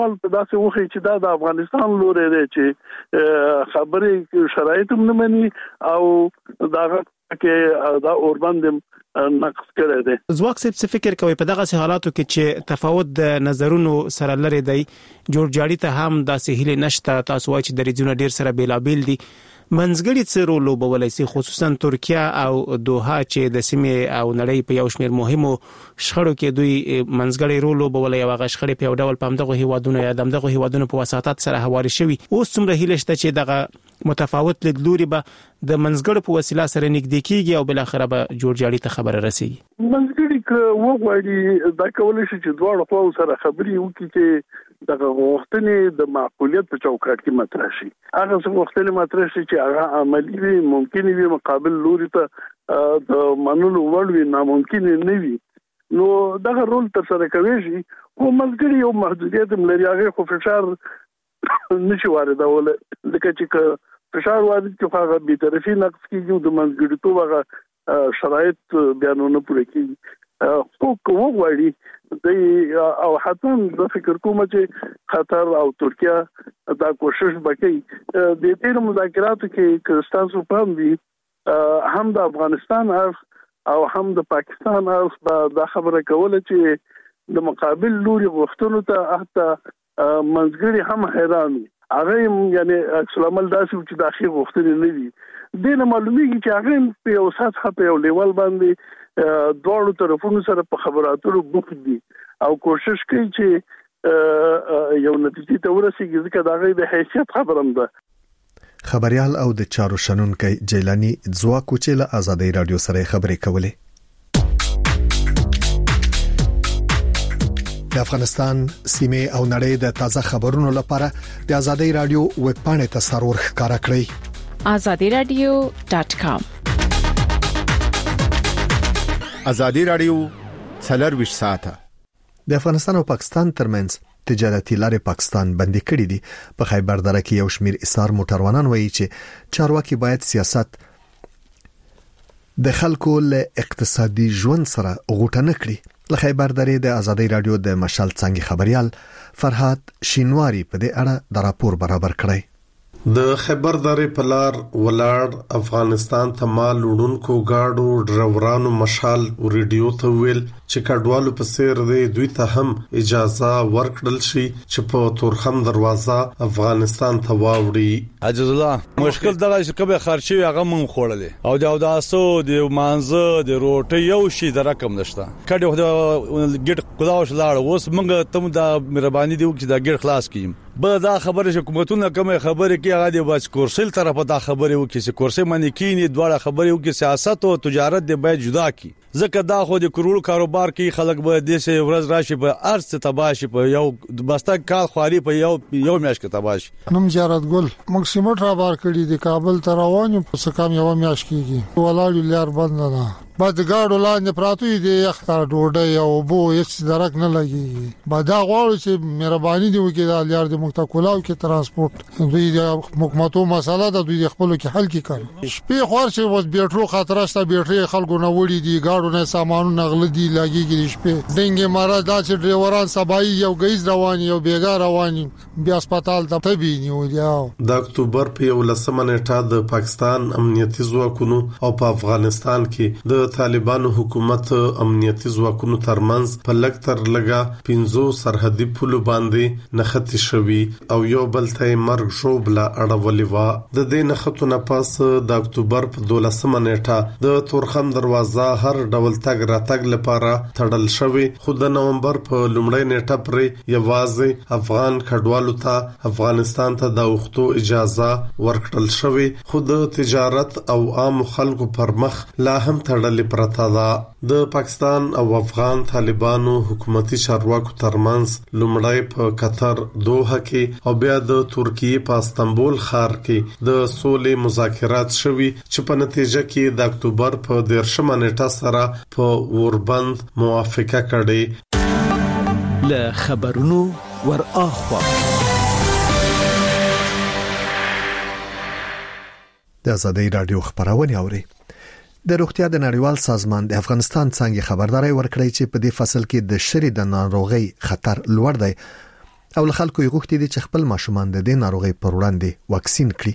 په داسې وخت چې دا د افغانستان لوري دی چې خبرې شرایط هم نه مني او دا کې دا اوربند نقص کړی دی. ځواک څه فکر کوي په دغه حالاتو کې چې تفاوت د نظرونو سره لري دی جوړجاړي ته هم داسې هیله نشته تاسو وايي چې درېځونه ډیر سره بیلابیل دي منځګړي څه رول لوبولای شي خصوصا ترکیه او دوحه چې د سیمې او نړۍ په یو شمېر مهمو شخړو کې دوی منځګړي رول لوبولای او غشخړي په ډول په همدغه هیوادونو یا دغه هیوادونو په وساتت سره هواري شوی اوس څومره هیله شته چې دغه متفاوت لیدلوري به د منځګړو په وسیله سره نږدې کیږي او بل اخر به جوړجاړي ته خبره رسیږي. منځګړي وګوري دا کولای شي چې دواړه خوا سره خبري وکړي چې دغه غوښتنې د معقولیت په چوکاټ کې مطرح شي. هغه څه غوښتنې مطرح شي چې هغه عملی وي ممکن وي مقابل لوري ته د منلو وړ وي ناممکن نه وي نو دغه رول تر سره کوي شي او منځګړي یو محدودیت لري هغه خو فشار نشي واردول لکه چې فشار وارد کې هغه به طرفي نقص کیږي د منځګړي تو هغه شرایط بیانونه پوره کیږي خو وګوري او حتی د فکر کوم چې قطر او ترکیه دا کوشش وکړي د دې مذاکراتو کې تاسو پام دي هم د افغانستان او هم د پاکستان دا خبره کوله چې د مقابل لوري غوښتنو ته حتی منځګړي هم حیران هغه یعنی اکسلامل داسې چې داخلي غوښتنې نه دي د معلومیږي چې هغه په یو سطح په یو لیول باندې دوړو طرفونو سره په خبراتو بوخت دي او کوشش کوي چې یو نتیجې ته ورسیږي ځکه دا غي د حیثیت خبرم ده. خبريال او د چارو شنونکي جیلانی ځواک چې له آزادۍ رادیو سره خبرې کولې. د افغانستان سیمه او نړۍ د تازه خبرونو لپاره د آزادۍ رادیو ویب پاڼه ته سرور ښکارا کړئ azadiradio.com. آزادی رادیو 24 ساعته. د افغانستان او پاکستان ترمنځ تجارتي لارې پاکستان بندي کړې دي. په خیبر دره کې یو شمیر ایثار موټروانان وایي چې چارواکي باید سیاست د خلکو له اقتصادي ژوند سره غوټه نه کړي. له خیبر درې د آزادۍ رادیو د مشال څنګه خبريال فرحات شینواری په دې اړه د راپور برابر کړی. د خیبر درې پلار ولار افغانستان ته مال وړونکو گاډو ډرایورانو مشال ریډیو ته ویل چې کډوالو په سیر دی دوی ته هم اجازه ورکړل شي چې په تورخم دروازه افغانستان ته واوړي. عجز الله مشکل دغه چې کبه خرچي هغه مونږ خوړلې او د اوداسو د مانزه د روټي یو شي د رقم نشته کډه ګټ کلاوش لاړ اوس مونږ ته د مهرباني دی چې دا ګټ خلاص کیم. به دا خبره حکومتونه کومه خبره کې هغه د بس کورسل طرفه دا خبره وکړي چې کورسه باندې کینی دواړه خبره وکړي سیاست او تجارت د باید جدا کی ځکه دا خو د کروڑ کاروبار کې خلک به د سه ورځ راشي په ارث تباشي په یو بسته کال خواري په یو میاش کې تباشي. نوم جارت ګل مکسیمټ را بار کړی د کابل تر روانو په سکام یو میاش کېږي ولاړ لار بند نه بعد ګاډو لاندې پراتوي د یختار ډوډۍ او بو هیڅ درک نه لګي. بعد دا غواړي چې مهرباني دی وکړي د لار د مختکولاو کې ترانسپورت دوی د حکومتو مسله د دوی خپل کې حل کړي. شپې خور چې وس بیټرو خطر شته بیټري خلکو نه وړي دي ګاډو نه سامانو نغل دي لګيږي شپې دنګ مراد دا چې ډرایوران سبای یو غیز رواني یو بیګا رواني بیا هسپتال ته تبي نیو دی. د اکتوبر په 11 نیټه د پاکستان امنیتي ځواکونو او په افغانستان کې د طالبانو حکومت امنیتي ځواکونو ترمنځ په لکتر لګا 15 سرحدي پولو باندې نختی شوی او یو بل ته مرګ شوبلا اړولې و. د دې نختونه پاس د اکتوبر په 12 نیټه د تورخم دروازه هر ډول تګ راتګ لپاره تړل شوی خو د نومبر په لومړۍ نیټه پرې یوازې افغان کډوالو ته افغانستان ته د وختو اجازه ورکړل شوی خو د تجارت او عام خلکو پر مخ لا هم تړل پرتا ده. د پاکستان او افغان طالبانو حکومتي چارواکو ترمنځ لومړی په قطر دوحه کې او بیا د ترکیه په استانبول ښار کې د سولې مذاکرات شوي چې په نتیجه کې د اکتوبر په 10 نیټه سره په اوربند موافقه کړې. له خبرونو ور اخوا د آزادۍ رادیو خبرونه اوري. د روغتیا د نړیوال سازمان د افغانستان څنګه خبرداري ورکړی چې په دې فصل کې د شری د ناروغي خطر لوړ دی او له خلکو یې غوښتي دي چې خپل ماشومان د دې ناروغي پر وړاندې واکسین کړي.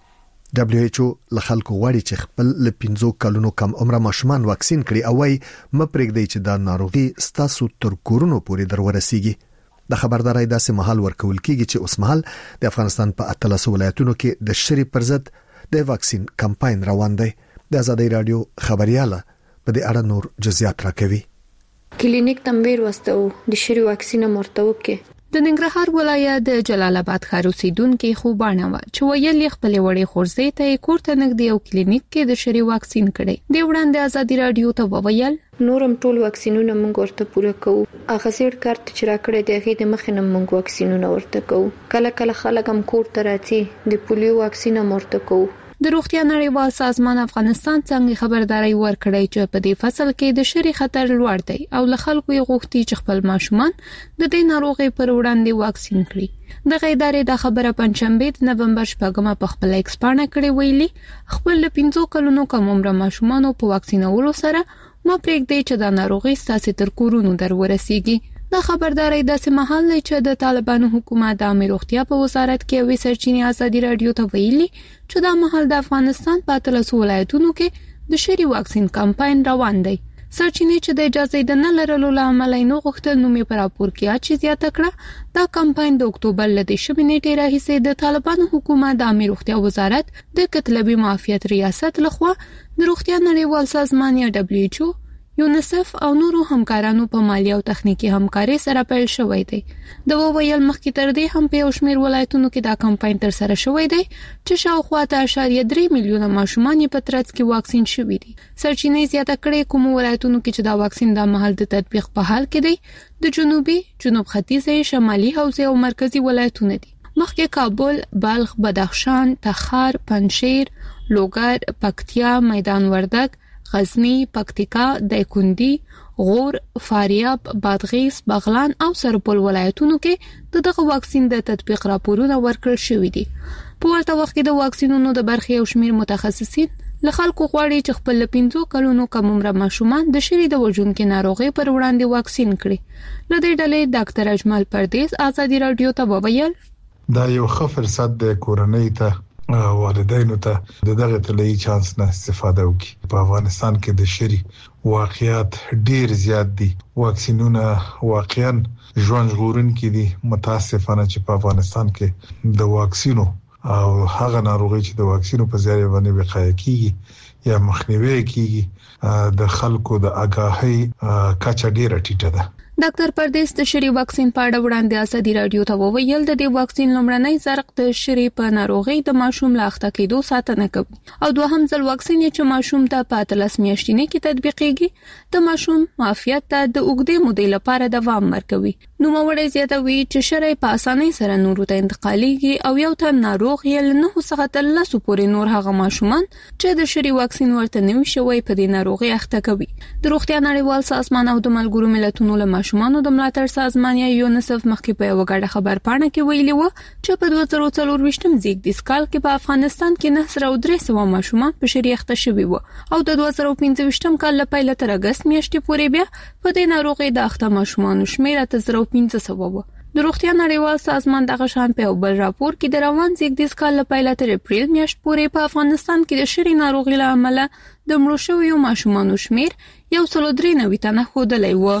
WHO له خلکو غواړي چې خپل له 15 کلونو کم عمره ماشومان واکسین کړي او وايي مپرېږدي چې دا ناروغي ستاسو تر کورونو پورې درورسیږي. د خبرداري داسې مهال ورکول کیږي چې اوس مهال د افغانستان په 13 ولایتونو کې د شری پر ضد د واکسین کمپاین روان دی. د آزادۍ رادیو خبرياله په دې اړه نور جزئیات راکوي. کلینیک تنبیر واستو د شری واکسین مرتبو کې د ننګرهار ولایت د جلال آباد ښار اوسیدونکو خوبانه و چې ویل خپل وړي خورزې ته کوړه نګدي او کلینیک کې د شری واکسین کړي. د وړاندې آزادۍ رادیو ته وویل نورم ټول واکسینونه موږ ورته پوره کوو. هغه سیټ کارت چې راکړی دی هغه د مخینه موږ واکسینونه ورته کوو. کله کله خلک هم کور ته راځي د پولیو واکسین ورته کوو. د روغتیا نړیوال سازمان افغانستان څنګه خبرداري ورکړی چې په دې فصل کې د شری خطر لوړ دی او له خلکو یې غوښتي چې خپل ماشومان د دې ناروغي پر وړاندې واکسین کړي. د غیدارې د خبره پنځشنبه د نومبر 8 په خپل ایکس باندې کړي ویلي خپل 15 کلونو کم عمر ماشومان په واکسینولو سره ما پرېږدي چې د ناروغي ستاسو تر کورونو درورسیږي. د خبرداري داسې محل چې د طالبانو حکومت د امیر روغتیا په وزارت کې وی سرچینې آزادۍ رادیو ته ویلي چې د محل د افغانستان په 13 ولایتونو کې د شری واکسین کمپاین روان دی. سرچینې چې د اجازه د نه لرلو لامل نه غوښتل نو می پر راپور کې اچ زیاته کړه دا کمپاین د اکتوبر لدې شپې نیټه راهیسې د طالبانو حکومت د امیر روغتیا وزارت د کتلبي معافیت ریاست لخوا د روغتیا نړیوال سازمان یا WHO یونیسف او نورو همکارانو په مالی او تخنیکی همکاري سره پیل شوی دی. د وویل مخکې تر دې هم په شمیر ولایتونو کې دا کمپاین تر سره شوی دی چې شاوخوا 3.3 میلیونه ماشومان په ترڅ کې واکسین شوي دي. سرچینې زیاته کړې کوم ولایتونو کې چې دا واکسین د محل د تطبیق په حال کې دی د جنوب ختیځ شمالي حوزه او مرکزی ولایتونه دي. مخکې کابل، بلخ، بدخشان، تخار، پنجشیر، لوګر، پکتیا، میدان وردګ، غزنی، پکتیکا، دایکندی، غور، فاریاب، بادغیس، بغلان او سرپل ولایتونو کې دغه واکسین د تطبیق راپورونه ورکړل شوې دي. په ورته وخت کې د واکسینونو د برخې او شمیر متخصصین له خلکو غواړي چې خپل 15 کلونو کم عمر ماشومان د شری د وژونکو ناروغي پر وړاندې واکسین کړي. له دې ډلې ډاکټر اجمل پردیس آزادۍ رادیو ته وویل دا یو ښه فرصت د کورنۍ ته والدینو ته دغه طلایي چانس نه استفاده وکړي. په افغانستان کې د شری واقعیت ډیر زیات دي. واکسینونه واقعا ژوند ژغورونکي دي. متاسفانه چې په افغانستان کې د واکسینو او هغه ناروغي چې د واکسینو په ذریعہ باندې وقایه کیږي یا مخنیوي کیږي د خلکو د آگاهی کچه ډیره ټیټه ده. ډاکټر پردیس د شری واکسین په اړه وړاندې آزادۍ رادیو ته وویل د دې واکسین لومړنی زرق د شری په ناروغي د ماشوم لا اخته کېدو ساتنه کوي او دوهم ځل واکسین چې ماشوم ته په 13 میاشتې کې تطبیقېږي د ماشوم معافیت ته د اوږدې مودې لپاره دوام ورکوي. نو موږ زیاتوي چې شری په اسانۍ سره نورو ته انتقالېږي او یو تن ناروغ یې نه څخه تر 10 پورې نور هغه ماشومان چې د شری واکسین ورته نوي شوی په دې ناروغي اخته کوي. د روغتیا نړیوال سازمان او د ملګرو ملتونو له ماشومانو د ملاتړ سازمان یا یونیسف مخکې په یو غاډه خبر پاڼه کې ویلي و چې په 2024 زیږدیز کال کې په افغانستان کې 903 ماشومان په شری اخته شوي وو او د 2015 کال له پیل تر اگست میاشتې پورې بیا په دې ناروغي د اخته ماشومانو شمېر 1500 وو. د روغتیا نړیوال سازمان دغه شان په بل راپور کې د روان زیږدیز کال له پیل تر اپریل میاشت پورې په افغانستان کې د شری ناروغي له امله د مړو شویو ماشومانو شمېر 193 تنه ښودلی و.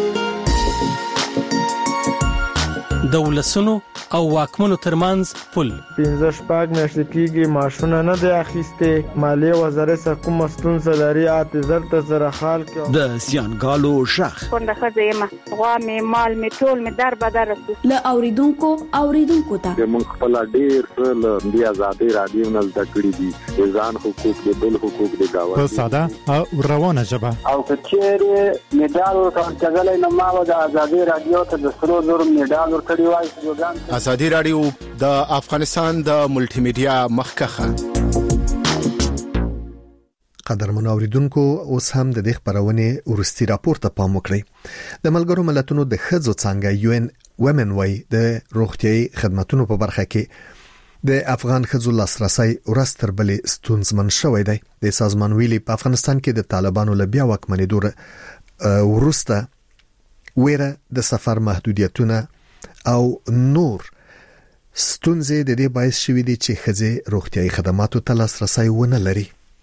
د ولسونو او واکمنو ترمنځ پل 15 میاشتې کېږي ماشونه نه دی اخیسته. مالی وزارت سره کوم ستونزه لري اعتذار ته زره خال کې د سیانګالو شخ څنګه خځه غوا می مال می ټول می در بدر له اوریدونکو ته موږ خپل ډیر څه د آزادۍ رادیو نه زده کړی دي ځان حقوق د بل حقوق د گاوند په ساده او روانه ژبه او کچېره میډال ورکړل نه ما د آزادۍ رادیو ته د سرو زر میډال ورکړی وای. آزادۍ رادیو د افغانستان د ملټي میډیا مخکخه. قدرمن اوریدونکو اوس هم د دې خبرونه ورستي راپور ته پام وکړئ. د ملګرو ملتونو د ښځو څنګه UN Women وای د روغتيایي خدماتو په برخه کې د افغان ښځو لاسرسي ورستر بلې ستونزمن شوې دی. د سازمان ویلي په افغانستان کې د طالبانو له بیا واکمنۍ دوره ورسته ویره د سفر محدودیتونه او نور ستونزې د دې باعث شوې دي چې ښځې روغتيایي خدماتو ته لاسرسي ونه لري.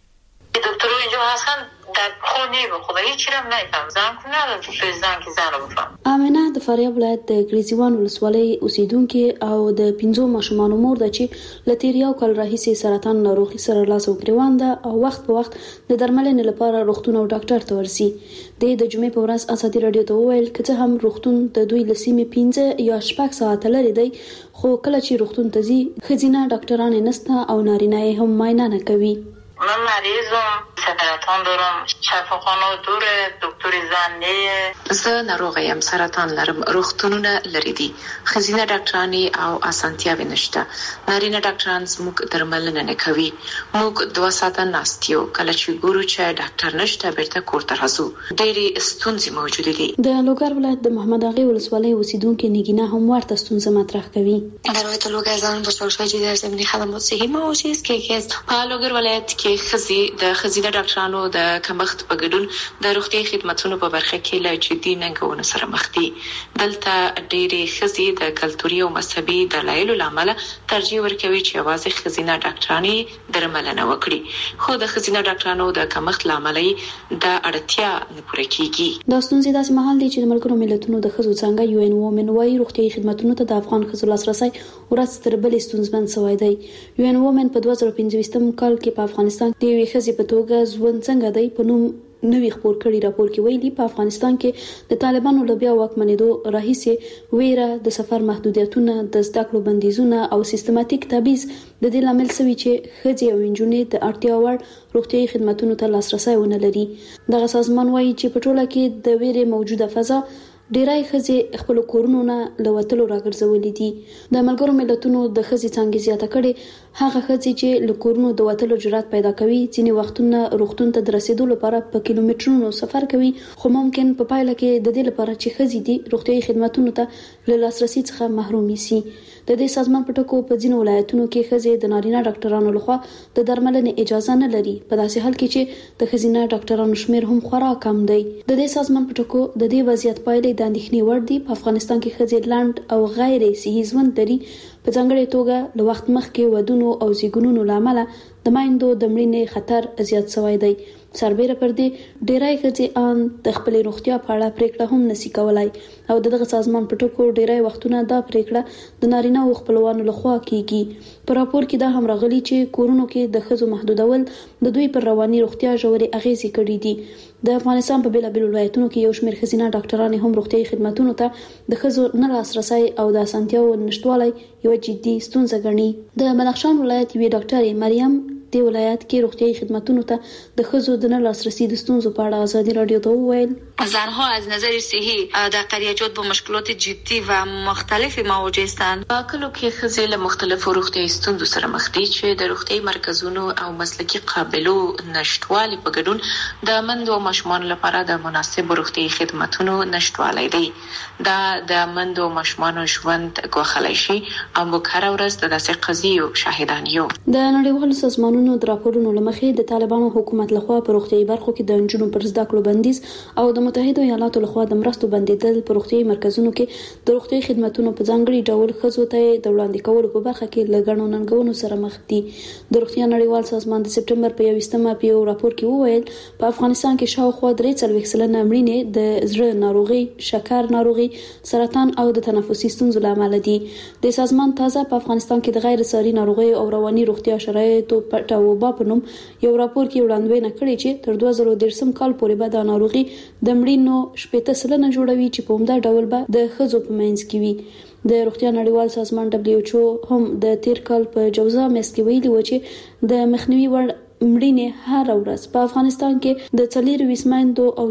دکتر اینجا هستن در خونه به خدایی چیرم نمیفهم زن کنه دکتر زن کی زن رو بفهم. امنه د فاریاب ولایت د ګریزوان ولسوالۍ اوسیدونکو او د 5 ماشومانو مور ده چې لتیریاو کال راهیسي سرطان ناروغي سره لاس او ګریوان ده او وخت په وخت د درملنې لپاره روغتون او ډاکټر ته ورسي. د جمعې په ورځ ازادي رادیو ته وویل چې هم روغتون د دوی لسیمې 15 یا 6 ساعت لري دی خو کله چې روغتون ته ځي خزینه ډاکټران نسته او نارینه هم معاینه نه کوي. من مریضم سرطان دارم شفاخانه دوره دکتر زن نه زه ناروغه یم سرطان لرم روغتونونه لري دي خزینه ډاکټرانی او اسانتیاوې نشته نارینه ډاکټران زموږ درملنه نه کوي موږ 2 ساعته ناستیو کله چې ګورو چې ډاکټر نشته بیرته کور ته راځو ډېری ستونزې موجود دي. د لوګر ولایت د محمد اغه ولسوالۍ اوسیدونکو نګینه هم ورته ستونزه مطرح کوي. در ولایت لوګر ځان بسپارشي در زمینی خدمات صحي موجود است که په لوګر ولایت کې د خزینه ډاکټرانو د کمښت په ګډون د روغتي خدماتو په برخه کې له جدي ننګونو سره مخ دي. دلته ډېری خزي د کلتوري او مذهبي دلایلو لامل ترجیح ورکوي چې یوازې خزینه ډاکټرانی درملنه وکړي خو د خزینه ډاکټرانو د کمښت لامل د اړتیا نه پوره کیږي. دا ستونزې داسې مهال دي چې د ملګرو ملتونو د خزو څنګه UN Women وايي روغتي خدماتو ته د افغان خزو لاسرسي ورځ تر بلې ستونزمن شوی دی. UN Women په 2015 کال کې په افغانستان د یوې خزې په توګه ژوند څنګه دی په نوم نوی خبر کړي راپور کې ویلي په افغانستان کې د طالبانو له بیا واکمنېدو راهیسې ویره د سفر محدودیتونه د زده کړو بندیزونه او سیستماتیک تبعیض د دې لامل شوی چې ښځې او نجونې د اړتیا وړ روغتيایي خدماتو ته لاسرسي ونه لري. دغه سازمان وایي چې په ټوله کې د ویرې موجوده فضا ډیرای ښځې خپل کورونو نه لوتلو راګرځولې دي. د ملګرو ملتونو د ښځې څنګه زیاته کړي هغه ښځې چې له کورونو د وتلو جرأت پیدا کوي ځینې وختونه روغتون ته د رسیدو لپاره په کیلومترونو سفر کوي خو ممکن په پایله کې د دې لپاره چې ښځې دي روغتيایي خدماتو ته له لاسرسي څخه محروم شي. د دې سازمان په ټکو په ځینو ولایتونو کې ښځې د نارینه ډاکټرانو لخوا د درملنې اجازه نه لري په داسې حال کې چې د ښځینه ډاکټرانو شمیر هم خورا کم دی. د دې سازمان په ټکو د دې وضعیت پایلې د اندېښنې وړ دي. په افغانستان کې ښځې لاند او غیر صحي ژوند لري په ځانګړې توګه له وخت مخکې ودونو او زیږونونو لامل د مایندو د مړینې خطر زیات شوی دی. سربېره پر دې ډیرای ښځې ان د خپل روغتیا په اړه پریکړه هم نشي کولای او دغه سازمان په ټکو ډیرای وختونه دا پریکړه د نارینه او خپلوانو لخوا کیږي. په راپور کې دا هم راغلي چې کورونو کې د ښځو محدودول د دوی پر رواني روغتیا ژورې اغیزې کړې دي. د افغانستان په بیلابیلو ولایتونو کې یو شمېر ښځینه ډاکټران هم روغتيایي خدماتو ته د ښځو نه لاسرسي او د اسانتیاو نشټوالی یو جدي ستونزه ګڼي. د بدخشان ولایت یوې ډاکټر مریم د ولایت کې روغتيایي خدماتو ته د ښځو د نه لاسرسي د ستونزو په اړه ازادي رادیو ته وویل زنها از نظر صحی در قریچات با مشکلات جدی و مختلفی مواجه هستند. کلو کې ښځې له مختلفو روغتيایي ستونزو سره مخ دي چې د روغتيایي مرکزونو او مسلکي قابلو نشټوالي په ګډون د مندو او ماشومانو لپاره د مناسب روغتيایي خدماتو نشټوالی دی. دا د مندو او ماشومانو ژوند ګواښلی شي او موږ هره ورځ د داسې قضیو شاهدان یو. د نړیوالو سازمانونو د راپورونو لمخې د طالبانو حکومت لخوا په روغتيایي برخو کې د نجونو پر زده کړو بندیز او د متحده ایالاتو لخوا د مرستو بندیدل په روغتيایي مرکزونو کې د روغتيایي خدماتو په ځانګړي ډول ښځو ته د وړاندې کولو په برخه کې لګڼو ننګونو سره مخ دي. د روغتیا نړیوال سازمان د سپټمبر په 21مه په یو راپور کې وویل په افغانستان کې شاوخوا 43% مړینې د زړه ناروغي، شکر ناروغي، سرطان او د تنفسي ستونزو لامل دي. د سازمان تازه په افغانستان کې د غیر ساري ناروغي او رواني روغتیا شرایطو په ټاوبا په نوم یو راپور کې وړاندوینه کړې چې تر 2013 کال پورې به د ناروغي د مړینو 80% جوړوي چې په همدا ډول به د ښځو په منځ کې وي. د روغتیا نړیوال سازمان WHO هم د تیر کال په جوزا میاشت کې ویلي و چې د مخنیوي وړ مړینې هر ورځ په افغانستان کې د 24 میندو او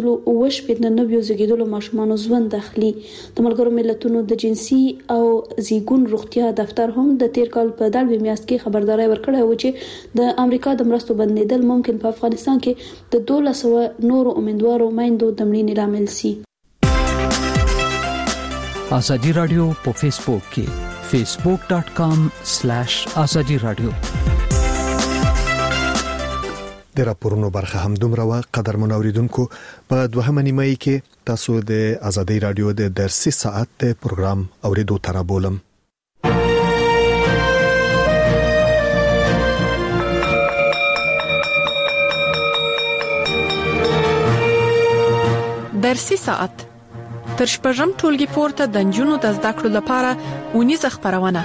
189 زیږیدلو ماشومانو ژوند داخلي. د ملګرو ملتونو د جنسي او زیږون روغتیا دفتر هم د تیر کال په دغه میاشت کې خبرداري ورکړه و چې د امریکا د مرستو بندیدل ممکن په افغانستان کې د 1200 نورو امیدوارو میندو د مړینې لامل شي. ازادي رادیو په فیسبوک کې facebook.com/azadi radio د راپورونو برخه هم دومره و. قدرمن اوریدونکو په دوهمه نیمه کې تاسو د ازادي رادیو د درسي ساعت پروګرام اوریدو ترابولم. درسي ساعت تر شپږم ټولګي پورته د نجونو د زده کړو لپاره ونیزه خبرونه.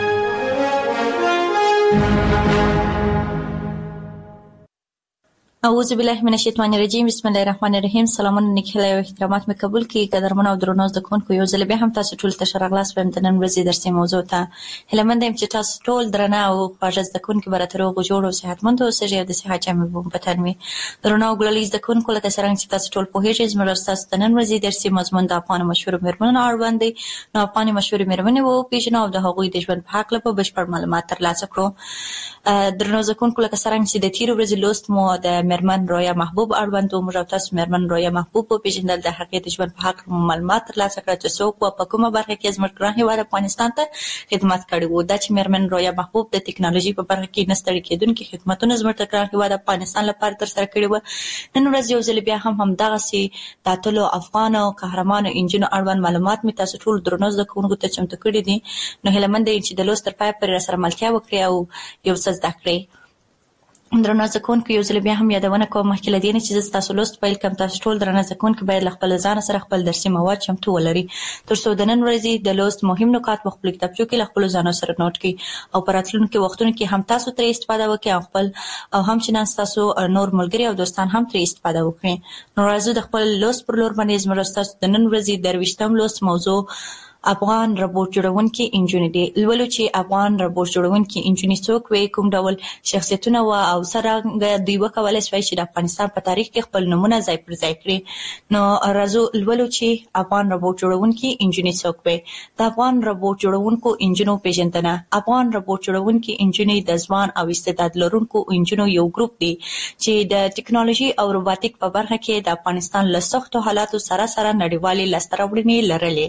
اعوذ بالله من الشیطان الرجیم. بسم الله الرحمن الرحیم. سلامونه نیکهله او احترامات مې قبول کړئ. قدرمن او درنو زده کوونکو، یو ځل بیا هم تاسو ټول ته ښه راغلاست په نن ورځې درسي موضوع ته. هیله مند یم چې تاسو ټول درنه او خواږه زده کوونکي به راته روغ جوړ او صحتمند اوسئ او د صحت جامې به په تن وي. درنو او ګلالي زده کوونکو، لکه څرنګه چې تاسو ټول پوهیږئ، زموږ ستاسو د نن ورځې درسي مضمون د افغان مشهور میرمنو اړوند دی. نو افغان مشهور میرمنې وپېژنو او د هغوی د ژوند په هکله به بشپړ معلومات ترلاسه کړو. درنو زده کوونکو، لکه څرنګه چې د تېرې ورځې لوست مو د میرمن رویا محبوب اړوند موږ او تاسو میرمن رویا محبوب وپېژندل، د هغې د ژوند په هکله معلومات ترلاسه کړل چې څوک و په کومه برخه کې زموږ ګران هېواد افغانستان ته خدمت کړی و. دا چې میرمن رویا محبوب د ټکنالوژي په برخه کې نه ستړي کېدونکي خدمتونه زموږ د ګران هېواد افغانستان لپاره ترسره کړي وو. نن ورځ یو ځل بیا هم همدغسې د اتلو افغانو قهرمانو انجونو اړوند معلومات مې تاسو ټول درنو زده کوونکو ته چمتو کړي دي. نو هیله مند یم چې د لوست تر پایه پورې راسره ملتیا وکړئ او یو څه زده کړئ. درنو زده کوونکو، یو ځل بیا هم یادونه کوم مخکې له دې نه چې زه ستاسو لوست پیل کړم، تاسو ټول درنه زده کوونکي باید له خپل ځان سره خپل درسي مواد چمتو ولرئ تر څو د نن ورځې د لوست مهم نکات په خپلو کتابچو کې له خپلو ځانو سره نوټ کړئ او په راتلونکي وختونو کې هم تاسو ترې استفاده وکړئ او خپل او همچنان ستاسو نور ملګري او دوستان هم ترې استفاده وکړي. نو راځو د خپل لوست پر لور باندې زموږ ستاسو د نن ورځې 23م لوست موضوع افغان روبوټ جوړونکي انجونې دي. لولو چې افغان روبوټ جوړونکي انجونې څوک وي، کوم ډول شخصیتونه و او څرنګه دوی وکولای شوی چې د افغانستان په تاریخ کې خپل نومونه ځای پر ځای کړي. نو راځو لولو چې افغان روبوټ جوړونکي انجونې څوک وي. د افغان روبوټ جوړونکو انجونو پیژندنه. افغان روبوټ جوړونکي انجونې د ځوان او استعداد لرونکو انجونو یو ګروپ دی چې د ټکنالوژي او روبوټیک په برخه کې د افغانستان له سختو حالاتو سره نړیوالې لاسته راوړنې لري.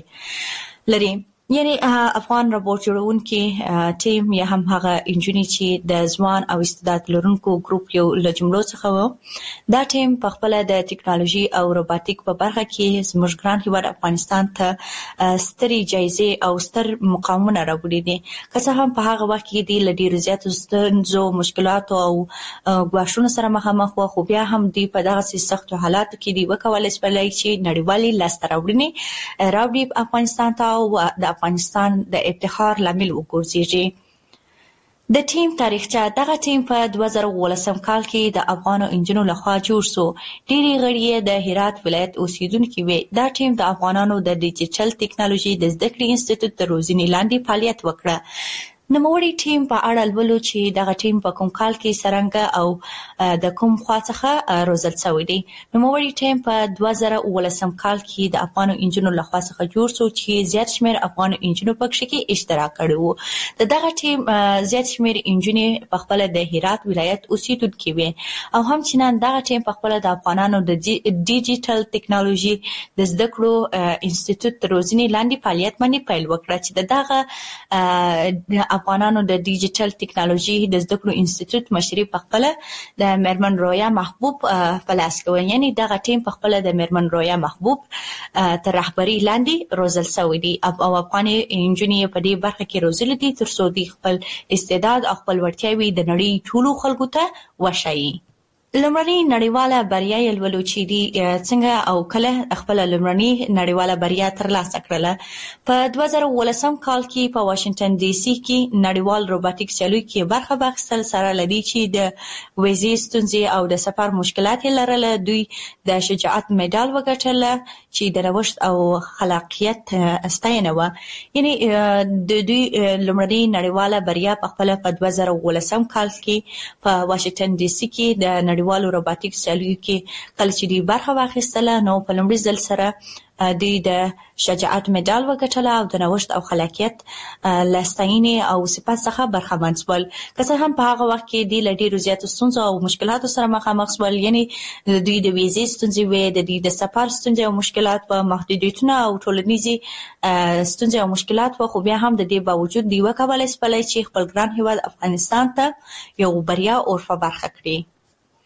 یعنی افغان روبوټ جوړونکي ټیم یا هم هغه انجونې چې د ځوان او استعداد لرونکو ګروپ یو له جملو څخه و. دا ټیم په خپل د ټکنالوژي او روبوټیک په برخه کې زموږ ګران هېواد افغانستان ته سترې جایزې او ستر مقامونه راوړي دي. که څه هم په هغه وخت کې دوی له ډېرو زیاتو ستونزو، مشکلاتو او ګواښونو سره مخامخ وو، خو بیا هم دوی په دغسې سختو حالاتو کې دوی وکولی شولی چې نړیوالې لاسته راوړنې راوړي افغانستان ته او د افغانستان د افتخار لامل وګرځېږي. د ټیم تاریخچه. دغه ټیم په 2018 کال کې د افغانو انجونو لخوا جوړ شو. ډېری غړي د هرات ولایت اوسیدونکي وي. دا ټیم د افغانانو د ډیجیټل ټکنالوژي د زده کړې انسټیټیوټ د روزنې لاندې فعالیت وکړه. نوموړي ټیم په اړه لولو چې دغه ټیم په کوم کال کې څرنګه او د کوم خوا څخه روزل شوی دی. نوموړي ټیم په 2018 کال کې د افغانو انجونو لخوا څخه جوړ شو چې زیات شمېر افغانو انجونو پکې کې اشتراک کړی و. د دغه ټیم زیات شمېر انجونې په خپل د هرات ولایت اوسیدونکي وي او همچنان دغه ټیم په خپل د افغانانو د ډیجیټل ټکنالوژي د زده کړو انسټیټیوټ روزنې لاندې فعالیت باندې پیل وکړه چې دغه افغانانو د ډیجیټل ټکنالوژي د زده کړو انسټیټیوټ مشري په خپل د میرمن رویا محبوب په لاس کې و. یعنی دغه ټیم په خپل د میرمن رویا محبوب تر رهبري لاندې روزل شوی دی او افغاني انجونې په دې برخه کې روزل دي تر څو دوی خپل استعداد او خپل وړتیاوې د نړۍ ټولو خلکو ته وښایي. لومړنۍ نړیواله بریا یې لولو چې دی څنګه او کله خپل لومړنۍ نړیواله بریا ترلاسه کړله. په 2018 کال کې په واشنگټن ډي سي کې نړیوال روبوټیک سیالۍ کې برخه واخیستل سره لدی چې د ویزې ستونزې او د سفر مشکلات یې لرله. دوی د شجاعت مډال وګټله چې د نوښت او خلاقیت ستاینه و. یعنی د دوی لومړنۍ نړیواله بریا په خپل په 2018 کال کې په واشنگټن ډي سي کې د نړیوالو روبوټیک سیالیو کې کله چې دوی برخه واخیستله نو په لومړي ځل سره دوی د شجاعت مډال وګټله او د نوښت او خلاقیت له ستاینې او صفت څخه برخمن شول. که څه هم په هغه وخت کې دوی له ډېرو زیاتو ستونزو او مشکلاتو سره مخامخ شول. یعنې دوی د ویزې ستونزې وې، د دوی د سفر ستونزې او مشکلات وه، محدودیتونه او ټولنیزې ستونزې او مشکلات وه، خو بیا هم د دې باوجود دوی وکولی شولی چې خپل ګران هېواد افغانستان ته یو بریا عرفه برخه کړي.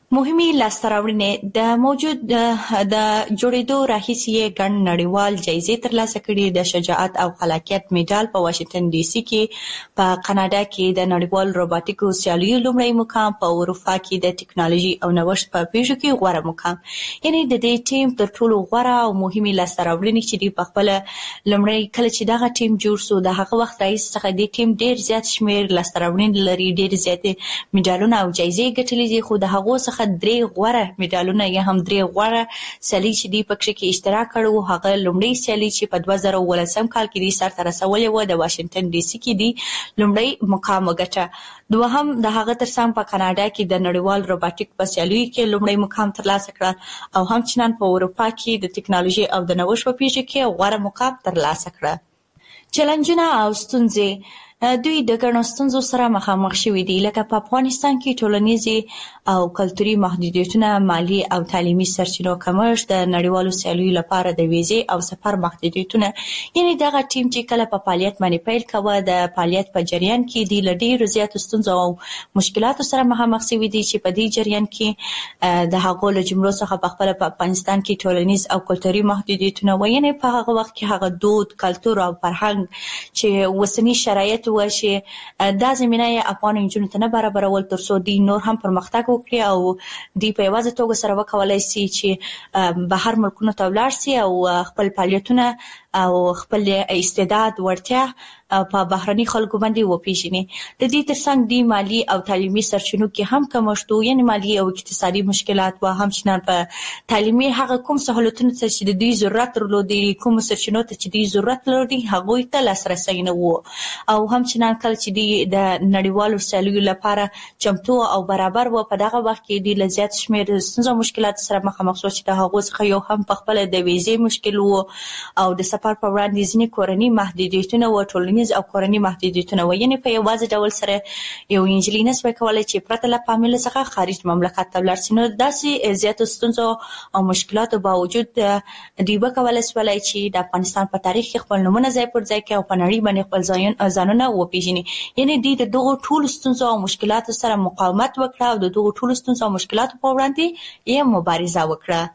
مهمي لاستراوړنې د موجود د جوړېدو راهیسې ګڼ نړیوال جایزې ترلاسه کړي. د شجاعت او خلاقیت میډال په واشنگټن ډي سي کې، په کاناډا کې د نړیوال روباټیکو سیالیو لومړی مقام، په اروپا کې د ټکنالوژي او نوښت په پیښو کې غوره مقام. یعنی د دې ټیم تر ټولو غوره او مهمي لاستراوړنې چې دی په خپل لومړی کله چې دغه ټیم جوړ شو د هغه وخت راهیسې څخه د ټیم ډیر زیات شمیر لاستراوړنې لري، ډیر زیات میډالونه او جایزې ګټلې دي. خو د هغو څخه درې غوره میډالونه یا هم درې غوره سیالي چې دی په کې اشتراک کړو. هغه لومړی سیالي چې په 2019 کال کې دی سرته رسولې و د واشنگټن ډي سي کې دی لومړی مقام وګټه. دوهم د هغه ترڅنګ په کاناډا کې د نړیوال روباټیک په سیالیو کې لومړی مقام ترلاسه کړ او همچنان په اروپا کې د ټکنالوژي او د نوښت په پیښو کې غوره مقام ترلاسه کړ. چیلنجونه او ستونزې دوی د ګڼو ستونزو سره مخامخ شوي دي، لکه په افغانستان کې ټولنیزې او کلتوري محدودیتونه، مالی او تعلیمي سرچینو کمښت، د نړیوالو سیالیو لپاره د ویزې او سفر محدودیتونه. یعنی دغه ټیم چې کله په فعالیت باندې پیل کوه د فعالیت په جریان کې دی له ډېرو زیاتو ستونزو او مشکلاتو سره مخامخ شوي دي چې په دې جریان کې د هغو له جملو څخه په خپله په افغانستان کې ټولنیز او کلتوري محدودیتونه و. یعنې په هغه وخت کې هغه دود، کلتور او فرهنګ چې اوسني شرایط و چې دا زمینه یې افغان نجونو ته نه برابرول تر څو دوی نور هم پرمختګ وکړي او دوی په یوازې توګه سره وکولای شي چې بهر ملکونو ته ولاړ شي او خپل فعالیتونه او خپل استعداد ورتیا په بهرني خلکو باندې وپیژني. د دې ترڅنګ دی مالی او تعلیمي سرچینو کې هم کمښت و، یعنی مالی او اقتصادي مشکلات و. همچنان په تعلیمي هغه کوم سہولتونو ته چې د دوی ضرورت درلودي، کوم سرچینو ته چې دوی ضرورت لري هغوی ته لاسرسی نه و. او همچنان کله چې دی د نړیوالو سیالیو لپاره چمتو او برابر و په دغه وخت کې دی له زیات شمېر ستونزو مشکلات سره مخامخ شو چې د هغو څخه یو هم په خپله د ویزې مشکل و او د سفر په وړاندې ځینې کورني محدودیتونه و، ټولنیز او کورني محدودیتونه و. یعنې په یوازې ډول سره یو نجلۍ نشوای کولی چې پرته له فامیل څخه خارج مملکت ته ولاړ شي. نو داسې زیاتو ستونزو او مشکلاتو باوجود دوی وکولی شولی چې د افغانستان په تاریخ کې خپل نومونه ځای پر ځای کړي او په نړۍ باندې خپل ځانونه وپیژني. یعنې دوی د دغو ټولو ستونزو او مشکلاتو سره مقاومت وکړه او د دغو ټولو ستونزو او مشکلاتو په وړاندې یې مبارزه وکړه.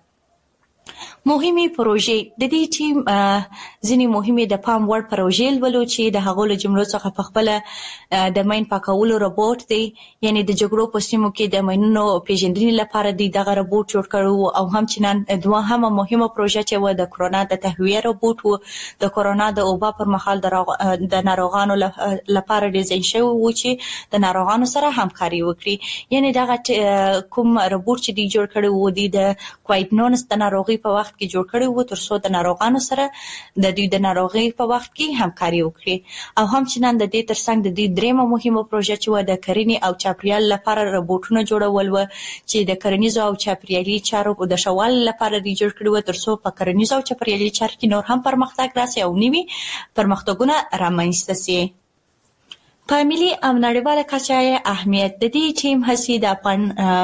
مهمي پروژې د دې ټیم ځینې مهمې د پام وړ پروژې لولو چې د هغو له جملو څخه په خپله د ماین پاکولو روبوټ دی، یعنی د جګړو په سیمو کې د ماینونو پیژندنې لپاره دی دغه روبوټ جوړ کړو. او همچنان دوهمه مهمه پروژه چې و د کرونا د تهویه روبوټ و. د کرونا د وبا پر مهال د ناروغانو لپاره ډیزاین شوی و چې د ناروغانو سره همکاري وکړي. یعنی دغه کوم روبوټ چې دی جوړ کړی و دی د کووید-19 د ناروغي په وخت کې جوړ کړی و تر څو د ناروغانو سره د دوی د ناروغۍ په وخت کې همکاري وکړي. او همچنان د دې ترڅنګ د دې درېمه مهمه پروژه چې و د کرنې او چاپیریال لپاره روبوټونه جوړول و چې د کرنیزو او چاپیریالي چارو د ښه والي لپاره دی جوړ کړي و تر څو په کرنیزو او چاپیریالي چارو کې نور هم پرمختګ راسي او نوي پرمختګونه رامنځته سي. په ملي او نړیواله کچه اهمیت د دې ټیم هڅې د افغان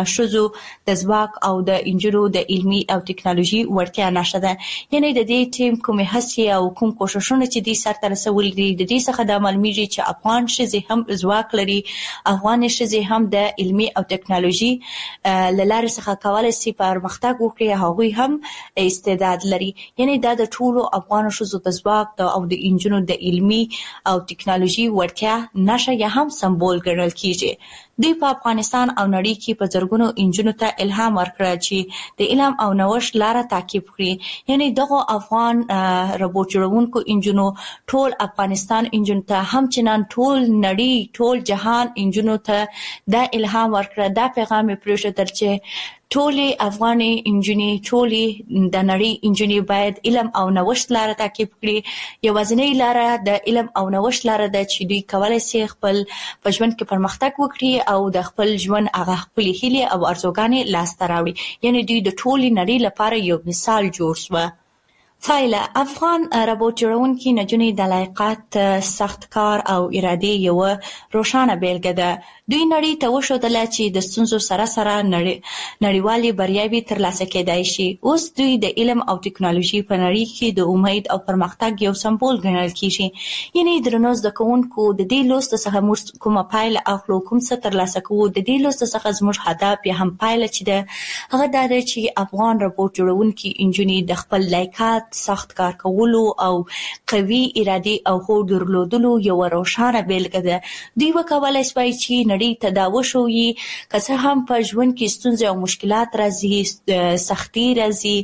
ښځو د ځواک او د نجونو د علمي او ټکنالوژي وړتیا نښه ده. یعنی د دې ټیم کومې هڅې او کوم کوښښونه چې دوی سرته رسولي دي د دې څخه دا معلومیږي چې افغان ښځې هم ځواک لري، افغان ښځې هم د علمي او ټکنالوژي له لارې څخه کولی شي پرمختګ وکړي، هغوی هم استعداد لري. یعنی دا د ټولو افغان ښځو د ځواک او د نجونو د علمي او ټکنالوژي وړتیا نشه یا هم سمبول ګڼل کیږي. دوی په افغانستان او نړۍ کې په زرګونو انجونو ته الهام ورکړ چې د علم او نوښت لاره تعقیب کړي. یعنی دغه افغان روبوټ جوړونکو انجونو ټول افغانستان انجونو ته همچنان ټول نړۍ ټول جهان انجونو ته دا الهام ورکړ، دا پیغام یې پرېښودل چې ټولې افغاني انجونې ټولې د نړۍ انجونې باید علم او نوښت لاره تعقیب کړي. یوازینۍ لاره د علم او نوښت لاره ده چې دوی کولی شي خپل په ژوند کې پرمختګ وکړي او د خپل ژوند هغه خپلې هیلې او ارزوګانې لاسته راوړي. یعنی دوی د ټولې نړۍ لپاره یو مثال جوړ شو. فایله افغان ربوټ جوړونکي نجونې د لایقت، سخت کار او ارادې یو روښانه بیلګه ده. دوی نړۍ ته وښودله چې د ستونزو سره سره نړیوالې بریاوې ترلاسه کېدای شي. اوس دوی د علم او ټکنالوژي په نړۍ کې د امید او پرمختګ یو سمبول ګڼل کېږي. یعنې درنو زده کوونکو، د دې لوست څخه موږ کومه پایله اخلو، کوم څه ترلاسه کوو. د دې لوست څخه زموږ هدف یا هم پایله چې ده هغه دا ده چې افغان ربوټ جوړونکي نجونې د خپل لایقت، سخت کار کولو او قوي ارادې او هوډ درلودلو یو روښانه بیلګه ده. دوی وکولای شوای چې نړۍ ته دا وښوي که څه هم په ژوند کې ستونزې او مشکلات راځي، سختي راځي،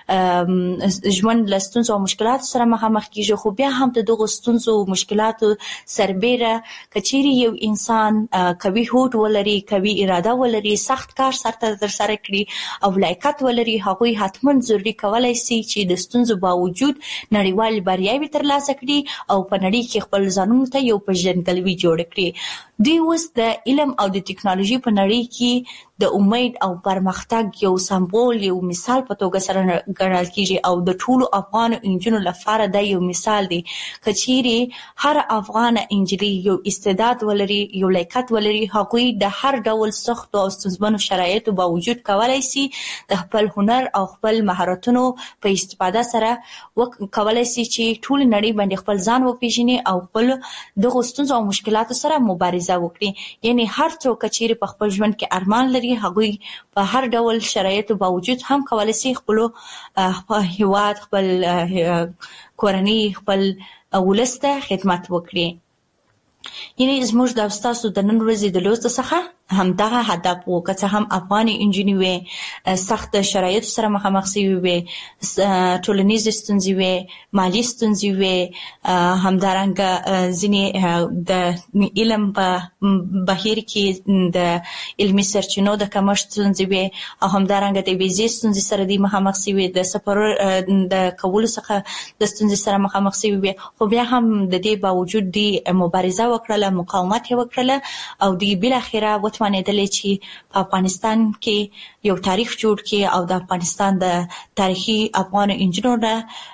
ژوند له ستونزو او مشکلاتو سره مخامخ کیږي، خو بیا هم د دغو ستونزو او مشکلاتو سربیره که چیرې یو انسان قوي هوډ ولري، قوي اراده ولري، سخت کار سرته ترسره کړي او لایقت ولري، هغوی حتما ضروري کولای شي چې د ستونزو باوجود نړیوال بریاوې ترلاسه کړي او په نړۍ کې خپل ځانونو ته یو پیژندګلوي جوړ کړي. دوی اوس د علم او د ټکنالوژي په نړۍ کې د امید او پرمختګ یو سمبول، یو مثال په توګه سره ګڼل کېږي او د ټولو افغان نجونو لپاره دا یو مثال دی. که چیرې هر افغان نجلۍ یو استعداد ولري، یو لایقت ولري، هغوی د هر ډول سختو او ستونزمنو شرایطو باوجود کولای شي د خپل هنر او خپل مهارتونو په استفاده سره کولای شي چې ټول نړۍ باندې خپل ځان وپیژني او خپل دغو ستونزو او مشکلاتو سره مبارزه وکړي. یعنی هر څوک چې په خپل ژوند کې ارمان لري، هغوی په هر ډول شرایطو باوجود هم کولای شي خپل هیواد، خپل کورنۍ، خپل ولس ته خدمت وکړي. یعنی زموږ د تاسو د نن ورځې د لوست څخه همدغه هدف و. که څه هم افغاني نجونې وې سخت شرایطو سره مخامخ شوې وې، ټولنیزې ستونزې وې، مالي ستونزې وې، همدارنګه ځینې د علم په بهیر کې د علمي سرچینو د کمښت ستونزې وې او همدارنګه د ویزې ستونزې سره دوی مخامخ شوې، د سفر د کولو څخه د ستونزې سره مخامخ شوې وې، خو بیا هم د دې باوجود دوی مبارزه وکړله، مقاومت یې وکړله او دوی بالاخره وتوانېدلې چې په افغانستان کې یو تاریخ جوړ کړي او د افغانستان د تاریخي افغان نجونو د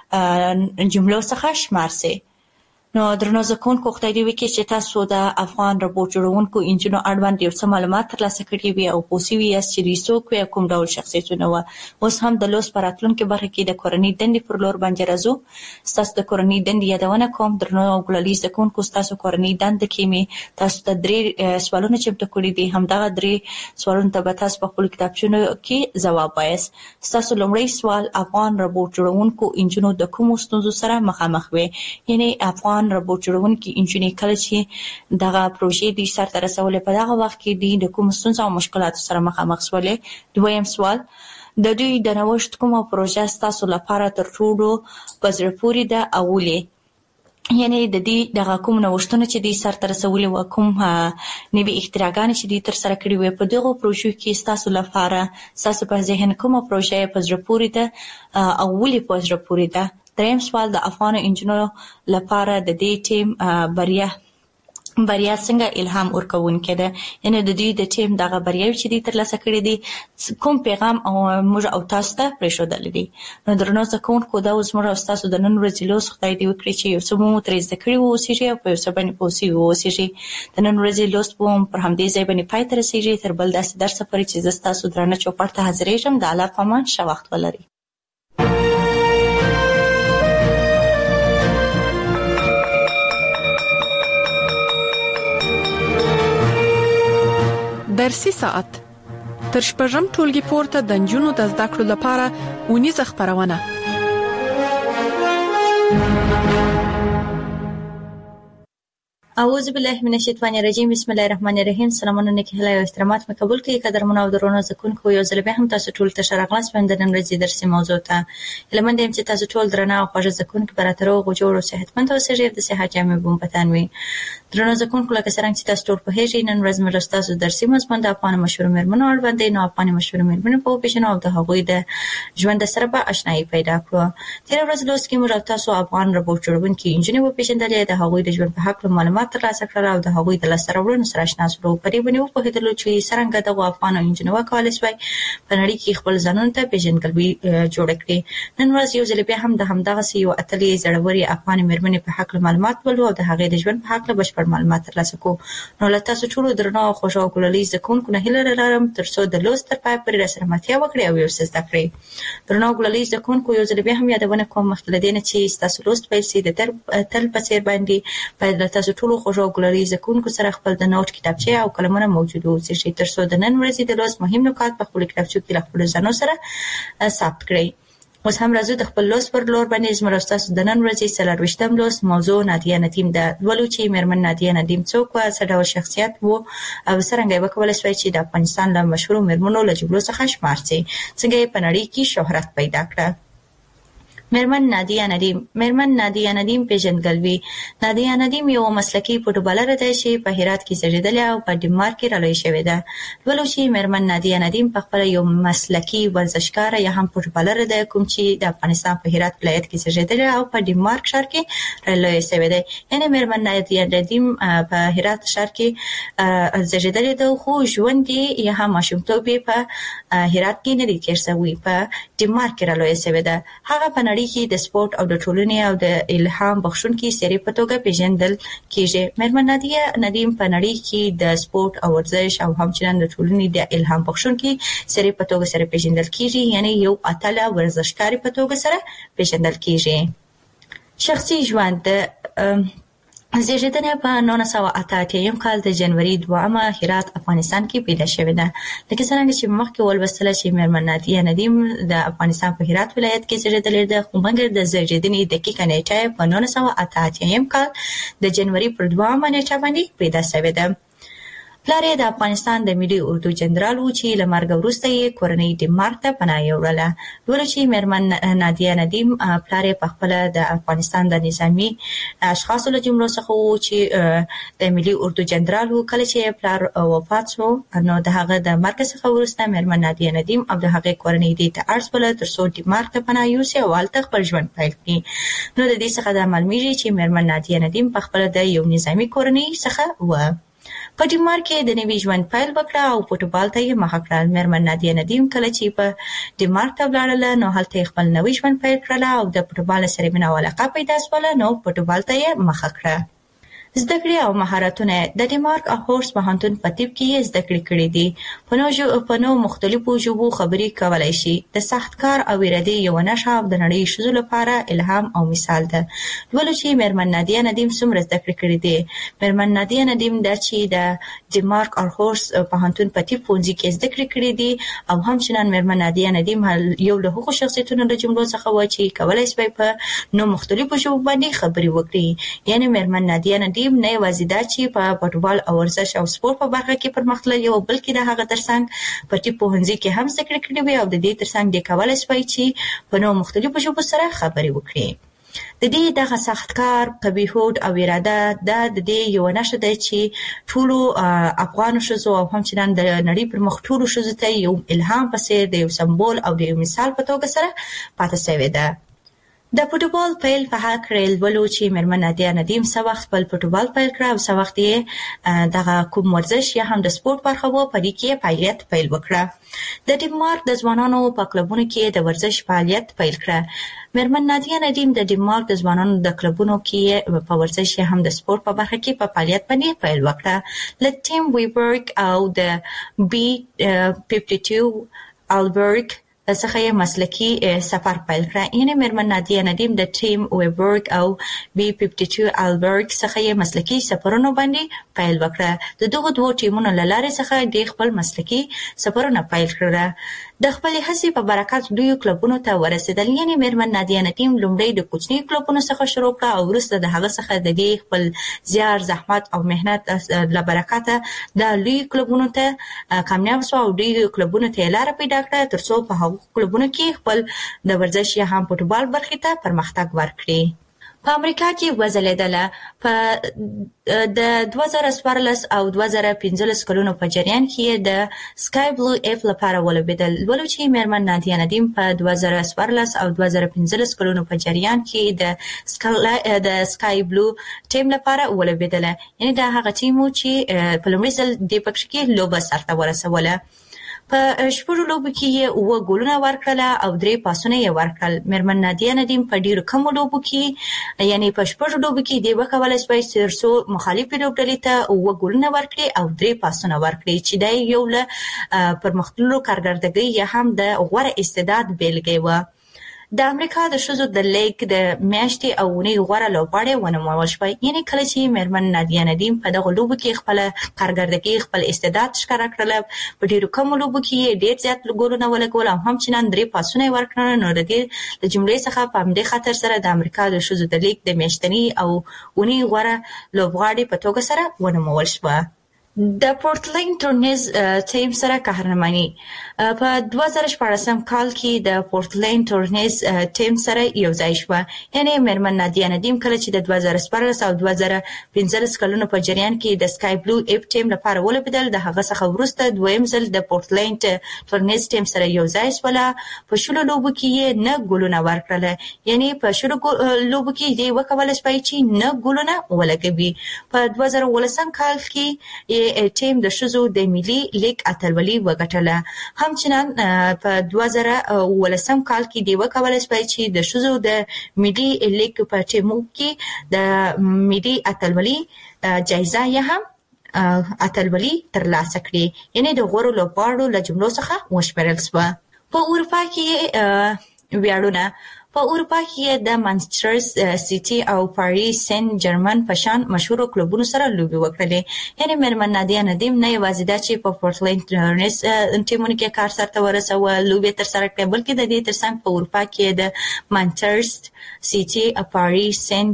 جملو څخه شمار شي. نو درنو زده کوونکو، خدای دې وکړي چې تاسو د افغان ربوټ جوړونکو نجونو اړوند یو څه معلومات ترلاسه کړي وي او پوه شوي یاست چې دوی څوک وي او کوم ډول شخصیتونه وو. اوس هم د لوست په راتلونکې برخه کې د کورنۍ دندې پر لور باندې راځو. ستاسو د کورنۍ دندې یادونه کوم. درنو او ګلالي زده کوونکو، ستاسو کورنۍ دنده کې مې تاسو ته 3 سوالونه چمتو کړي دي. همدغه 3 سوالونه ته به تاسو په خپل کتابچونو کې ځواب وایاست. ستاسو لومړی سوال: افغان ربوټ جوړونکو نجونو د کومو ستونزو سره مخامخ وي؟ یعنی افغان ربوټ جوړونکي نجونې کله چې دغه پروژې دوی سرته رسولې په دغه وخت کې دوی د کومو ستونزو او مشکلاتو سره مخامخ شولې؟ دویم سوال: د دوی د نوښت کومه پروژه ستاسو لپاره تر ټولو په زړه پورې ده او ولې؟ یعنی د دې دغه کوم نوښتونه چې دوی سرته رسولي وو، کوم نوي اختراعګانې چې دوی ترسره کړي وي، په دغو پروژو کې ستاسو لپاره ستاسو په ذهن کومه پروژه په زړه پورې ده او ولې په زړه پورې ده؟ دریم سوال: د افغان نجونو لپاره د دې ټیم بریا څنګه الهام ورکوونکې ده؟ یعنی د دوی د ټیم دغه بریاوې چې دوی ترلاسه کړي دي کوم پیغام او موږ او تاسو ته پرېښودلی دي؟ نو درنو زده کوونکو، دا اوس موږ او تاسو د نن ورځې لوست خدای دې وکړي چې یو څه مو ترې زده کړي واوسېږي او په یو څه باندې پوه شوي واوسېږي. د نن ورځې لوست به هم پر همدې ځای باندې پای ته رسېږي تر بل داسې درسه پورې چې زه ستاسو درانه چوپړ ته حاضرېږم. د الله په امان، ښه وخت ولرئ. درسي ساعت تر شپږم ټولګي پورته د نجونو د زده کړو لپاره ونیزه خبرونه. اعوذ بالله من الشیطان الرجیم. بسم الله الرحمن الرحیم. سلامونه نیک هیله او احترامات مې قبول کړئ. قدرمنو او درنو زکونکو، یو ځل بیا هم تاسو ټول ته ښه راغلاست په نن ورځې درسي موضوع ته. هیله مند یم چې تاسو ټول درنه او خوږ زکونکو به راته روغ جوړ او صحتمند اوسئ. د صحت جامې بوم پتان وي. درنو زکونکو، لکه څنګه چې تاسو ټول پوهیږئ، نن ورځ موږ تاسو درسي مضمون د افغان مشهور میرمنو اړوند دی. نو افغان مشهور میرمنو په پیژنو او د هغوی د ژوند سره به آشنایي پیدا کړو. تیر ورځ لوست کې موږ تاسو افغان ربوټ جوړونکي نجونې وپېژندلې، د هغوی د ژوند په حق معلومات معلومات ترلاسه کړل او د هغوی د لاسته راوړنو سره آشنا شول. په دې باندې وپوهېدلو چې څرنګه دغه افغان انجنونو کولای شوی په نړۍ کې خپل ځانونه ته پیژندګلوي جوړ کړي. نن ورځ یو ځل بیا هم د همدغسې یو اتلې زړورې افغان مېرمنې په هکله معلومات ولرو او د هغې د ژوند په هکله بشپړ معلومات ترلاسه کړو. نو له تاسو ټولو درنو او خوږو او ګلالي زده کوونکو نه هیله لرم تر څو د لوست تر پایه پورې راسره ملتیا وکړئ او یو څه زده کړئ. درنو او ګلالي زده کوونکو یو ځل بیا هم یادونه کوم مخکې له دې نه چې ستاسو لوست پیل شي د تل په څېر باندې باید له تاسو ټولو خوږو او ګلالي زده کوونکو سره خپل د نوټ کتابچې او قلمونه موجود واوسي تر څو د نن ورځې د لوست مهم نکات په خپلو کتابچو کې له خپلو ځانو سره ثبت کړئ. اوس هم راځو د خپل لوست پر لور باندې زموږ او ستاسو د نن ورځې 24 لوست موضوع نادیه ندیم ده. لولو چې مېرمن نادیه ندیم څوک وه، څه ډول شخصیت و او څرنګه یې وکولی شوی چې د افغانستان له مشهورو مېرمنو له جملو څخه شمار شي، څنګه یې په نړۍ کې شهرت پیدا کړه. مېرمن نادیه ندیم پیژندګلوي. نادیه ندیم یو مسلکي فوټبالره ده چې په هرات کې زیږېدلې او په ډنمارک کې رالویه شوې ده. لولو چې مېرمن نادیه ندیم په خپله یو مسلکي ورزشکاره یا هم فوټبالره ده کوم چې د افغانستان په هرات ولایت کې زیږېدلې او په ډنمارک ښار کې رالویه شوې ده. یعنې مېرمن نادیه ندیم په هرات ښار کې زیږېدلې ده، خو ژوند یې یا هم ماشومتوب یې په هرات کې نه دی تېر شوی، په ډنمارک کې رالویه شوې ده. هغه په نړۍ کې د سپورت او د ټولنې او د الهام بخښونکي څېرې په توګه پیژندل کېږي. مېرمن نادیه ندیم په نړۍ کې د سپورت او ورزش او همچنان د ټولنې د الهام بخښونکي څېرې په توګه سره پیژندل کېږي، یعنې یو اتله ورزشکارې په توګه سره پیژندل کېږي. شخصي ژوند زیږېدنه په 1988 کال د جنوري 2 هرات افغانستان کې پیدا شوې ده. لکه څرنګه چې مخکې ولوستله چې مېرمن نادیه ندیم د افغانستان په هرات ولایت کې زیږېدلې ده، خو مګر د زیږېدنې دقیقه نیټه په 1988 کال د جنوري پر 2 نیټه باندې پیدا شوې ده. پلار یې د افغانستان د ملي اردو جنرال و چې له مرګ وروسته یې کورنۍ ډنمارک ته پناه یوړله. لولو چې مېرمن نادیه ندیم پلار یې پخپله د افغانستان د نظامي اشخاصو له جملو څخه و چې د ملي اردو جنرال و. کله چې پلار وفات شو نو د هغه د مرګ څخه وروسته مېرمن نادیه ندیم او د هغې کورنۍ دې ته اړ شوله تر څو ډنمارک ته پناه یوسي او هلته خپل ژوند پیل کړي. نو د دې څخه دا معلومیږي چې مېرمن نادیه ندیم پخپله د یو نظامي کورنۍ څخه وه. په ډنمارک کې د نوي ژوند پیل وکړه او فوټبال ته یې مخه کړه. مېرمن نادیه ندیم کله چې په ډنمارک ته ولاړله نو هلته یې خپل نوي ژوند پیل کړله او د فوټبال سره مینه او علاقه پیدا شوله، نو فوټبال ته یې مخه کړه. زده کړې او مهارتونه د ډنمارک هورس پوهنتون په طب کې یې زده کړې کړې دي. په نو مختلفو ژبو خبرې کولی شي. د سخت کار او ارادې یوه نښه او د نړۍ ښځو لپاره الهام او مثال ده. لولو چې مېرمن نادیه ندیم څومره زده کړې کړې دي. مېرمن نادیه ندیم دا چې د ډنمارک هورس پوهنتون په طب پوهنځي کې زده کړې کړې دي او همچنان مېرمن نادیه ندیم یو له هغو شخصیتونو له جملو څخه وه چې کولی شوی په نو مختلفو ژبو باندې خبرې وکړي. یعنې مېرمن نادیه ندیم نه یوازې دا چې په فوټبال او ورزش او سپورت په برخه کې پرمختللې وه، بلکې د هغه ترڅنګ په طب پوهنځي کې هم زده کړې کړې وې او د دې ترڅنګ دې کولی شوی چې په نو مختلفو ژبو سره خبرې وکړي. د دې دغه سخت کار، قوي هوډ او اراده دا د دې یوه نښه ده چې ټولو افغانو ښځو او همچنان د نړۍ پر مخ ټولو ښځو ته یو الهام په څېر د یو سمبول او د یو مثال په توګه سره پاتې شوې ده. د فوټبال پیل په هکله لولو چې مېرمن نادیه ندیم څه وخت خپل فوټبال پیل کړه او څه وخت یې دغه کوم ورزش یا هم د سپورت برخه وه په دې کې یې فعالیت پیل وکړه. د ډنمارک د ځوانانو په کلبونو کې د ورزش فعالیت پیل کړه. مېرمن نادیه ندیم د ډنمارک د ځوانانو د کلبونو کې په ورزش یا هم د سپورت په برخه کې په فعالیت باندې پیل وکړه. له ټیم ویبرګ او د B52 البرګ څخه یې مسلکي سفر پیل کړه. یعنې مېرمن نادیه ندیم د ټیم ویبرګ او B52 البرګ څخه یې مسلکي سفرونو باندې پیل وکړه. د دغو دوو ټیمونو له لارې څخه د خپل مسلکي سفرونه پیل کړه. د خپلې هڅې په برکت لویو کلبونو ته ورسېدل. یعنې مېرمن نادیه ندیم لومړی د کوچنیو کلبونو څخه شروع کړه او وروسته د هغه څخه د دې خپل زیار، زحمت او محنت له برکته د لویو کلبونو ته کامیاب شوه او لویو کلبونو ته یې لاره پیدا کړه تر څو په هغو کلبونو کې خپل د ورزش یا هم فوټبال برخې ته پرمختګ ورکړي. په امریکا کې وځلیدله. په د 2014 او 2015 کلونو په جریان کې د سکای بلو اف لپاره ولوبېدل. ولو چې میرمن نادیه ندیم په 2014 او 2015 کلونو په جریان کې د سکای بلو ټیم لپاره ولوبېدل. یعنی دا هغه ټیم چې په لومړي ځل د پکښ کې لوبه سرته ورسوله. په شپږ لوبو کې 9 ګولونه ورکړل او 3 پاسونه یې ورکړل. میرمن نادیه ندیم په ډیرو کم لوبو کې یعنی په شپږ لوبو کې دی وکولای شي ترڅو مخالفي لوبډلې ته 9 ګولونه ورکړي او 3 پاسونه ورکړي چې دا یو له پرمختللو کارګردګۍ یا هم د غوره استعداد بیلګې و. د امریکا د ښځو د لیګ د میاشتې او اونۍ غوره لوبغاړې ونومول شوه. یعنی کله چې میرمن نادیه ندیم په دغه لوبو کې خپل کارګردګي خپل استعداد ښکاره کړل، په ډیرو کم لوبو کې ډیر زیات ګولونه ولګول او همچنان 3 پاسونه ورکړل. نو د دې د جملې څخه په همدې خاطر سره د امریکا د ښځو د لیګ د میاشتنی او اونۍ غوره لوبغاړې په توګه سره ونومول شوه. د پورټلند تورنیز ټیم سره قهرماني په 2014 کال کې د پورټلند تورنیز ټیم سره یو ځای شو. یعنی میرمن نادیه ندیم کله چې د 2014 او 2015 کلونو په جریان کې د سکای بلو اپ ټیم لپاره ولوبېدل، د هغه څخه وروسته دویم ځل د پورټلند تورنیز ټیم سره یو ځای شول. په شلو لوبو کې 9 ګولونه ورکړل. یعنی په شلو لوبو کې دی وکولای شي چې 9 ګولونه ولګوي. په 2018 کال کې ټیم د ښځو د ملي لیګ اتلولي وګټله. همچنان په 2018 کال کې دی وکولای شي چې د ښځو د ملي لیګ په ټیمو کې د ملي اتلولي جایزه یا هم اتلولي ترلاسه کړي. یعنی د غوړو لوبغاړو له جملو څخه وشمېرل شوه. په اروپا کې ویاړونه په اروپا کې د مانچستر سیټي او پاریس سن جرمن په شان مشهور کلوبونو سره لوبي وکړلې. یعنی میرمن نادیه ندیم نه یوازې دا چې په پورټلند تورنیز ټیمونو کې کار سره ورسوه لوبي تر سره کړې، بلکې د دې ترڅنګ په اروپا کې د مانچستر سیټي او پاریس سن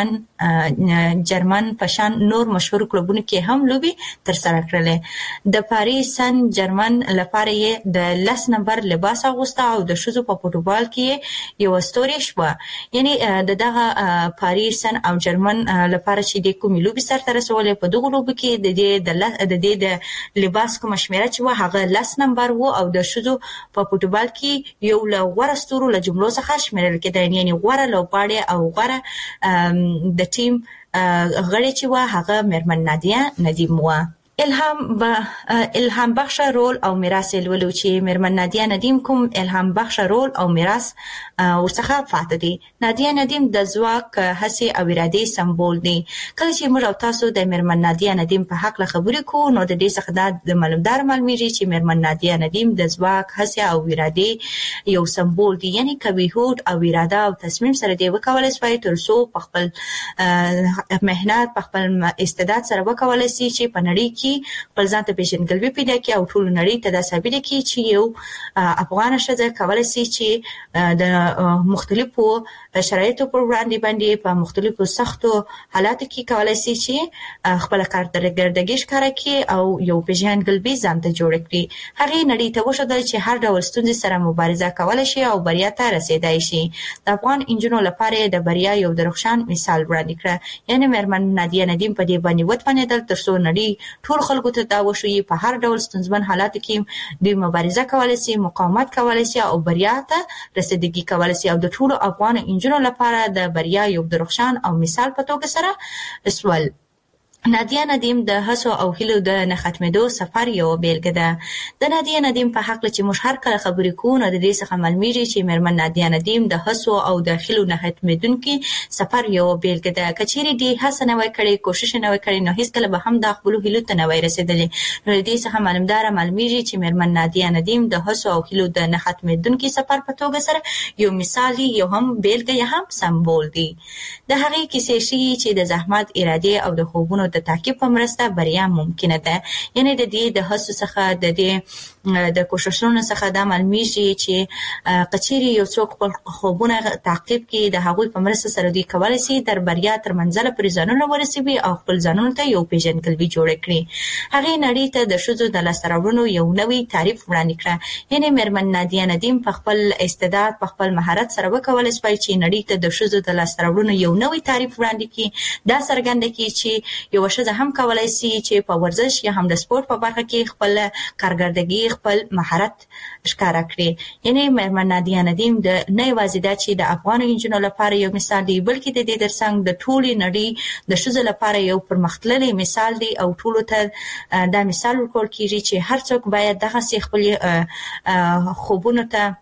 جرمن په شان نور مشهور کلوبونو کې هم لوبي تر سره کړلې. د پاریس سن جرمن لپاره یې د 10 نمبر لباس اغوسته او د شوزو په فوټبال کې یو ستوري شوه. یعنی د دغه پاریس سن او جرمن لپاره چې د کومې لوبي سره رسولې په دغه لوبو کې د دې د لباس کوم شمیره چې هغه 10 نمبر وو او د شوزو په فوټبال کې یو له غوړه ستورو له جملو څخه شمیرل کېده. یعنی غوړه لوبغاړې او غوړه د ټیم غړي چې و هغه میرمن نادیه ندیم و. الهام بخش رول او میراث ولولو چې میرمن نادیه ندیم کوم الهام بخش رول او میراث ورڅخه فاتح دي. نادیه ندیم د ځواک، هڅې او ارادې سمبول دي. کله چې موږ او تاسو د میرمن نادیه ندیم په حق له خبرې کوو نو د دې څخه د معلومیږي چې میرمن نادیه ندیم د ځواک، هڅې او ارادې یو سمبول دي. یعنی کوي هوډ او اراده او تصمیم سره دی وکولای شي ترڅو په خپل مهنت په خپل استعداد سره وکولای شي چې په نړۍ کې خپل ځان ته پیژندګلوي پیدا کړي او ټول نړۍ ته دا ثابت کړي چې یو افغان ښځه کولای شي چې د مختلفو شرایطو پر وړاندې باندې په مختلفو سختو حالاتو کې کولای شي چې خپل کارګردګي ښکاره کړي او یو پیژندګلوي ځان ته جوړ کړي. هغه نړۍ ته وښودل چې هر ډول ستونزې سره مبارزه کولای شي او بریا ته رسیدای شي. د افغان انجونو لپاره د بریا یو درخشان مثال وړاندې کړ. یعنی میرمن نادیه ندیم په دې باندې وتوانېدل ترڅو نړۍ ټول خلکو ته دا وشوي په هر ډول ستونزمن حالاتو کې د مبارزه کولای شي، مقاومت کولای شي او بریا ته رسیدګي کولای شي. او د ټول افغان انجونو لپاره د بریا یو درخشان او مثال په توګه سره سوال. نادیه ندیم د هڅو او هیلو د نه ختمېدو سفر یو بیلګه ده. د نادیه ندیم په حق چې موږ هر کله خبرې کوو نو د دې څخه معلومیږي چې میرمن نادیه ندیم د هڅو او د هیلو نه ختمېدونکي سفر یو بیلګه ده. کچېرې دې هڅه نه وای کړې، کوشش نه وای کړې، نو هیڅکله به هم د خپل هیلو ته نه وای رسیدلې. نو د دې څخه معلومیږي چې میرمن نادیه ندیم د هڅو او هیلو د نه ختمېدونکي سفر په توګه سره یو مثال دی، یو هم بیلګه یا هم سمبول دی. د هغې کیسې چې د زحمت، اراده او د خوبونو د تعقیب په مرسته بریا ممکنه ده. یعنی د دې د هڅو څخه د کوششونو څخه دا معلومیږي چې کچيري یو څوک خپل خوبونه تعقیب کړي د هغوی په مرسته سره دوی کولای شي تر بریا تر منزل پورې ځانونه ورسوي او خپل ځانونو ته یو پیژندګلوي جوړ کړي. هغه نړۍ ته د ښځو د لاسته راوړنو یو نوی تعریف وړاندې کړ. یعنی میرمن نادیه ندیم په خپل استعداد په خپل مهارت سره وکولای شي چې نړۍ ته د ښځو د لاسته راوړنو یو نوی تعریف وړاندې کړي. دا څرګنده کړي چې یو ښځه هم کولای شي چې په ورزش یا هم د سپورت په برخه کې خپل کارګردګي خپل مهارت ښکارا کړي. یعنی میرمن نادیه ندیم د نه یوازې دا چې د افغان انجونو لپاره یو مثال دی بلکې د دې ترڅنګ د ټولې نړۍ د ښځو لپاره یو پرمختللی مثال دی او ټولو ته دا مثال ورکول کیږي چې هر څوک باید دغه خپل خوبونو ته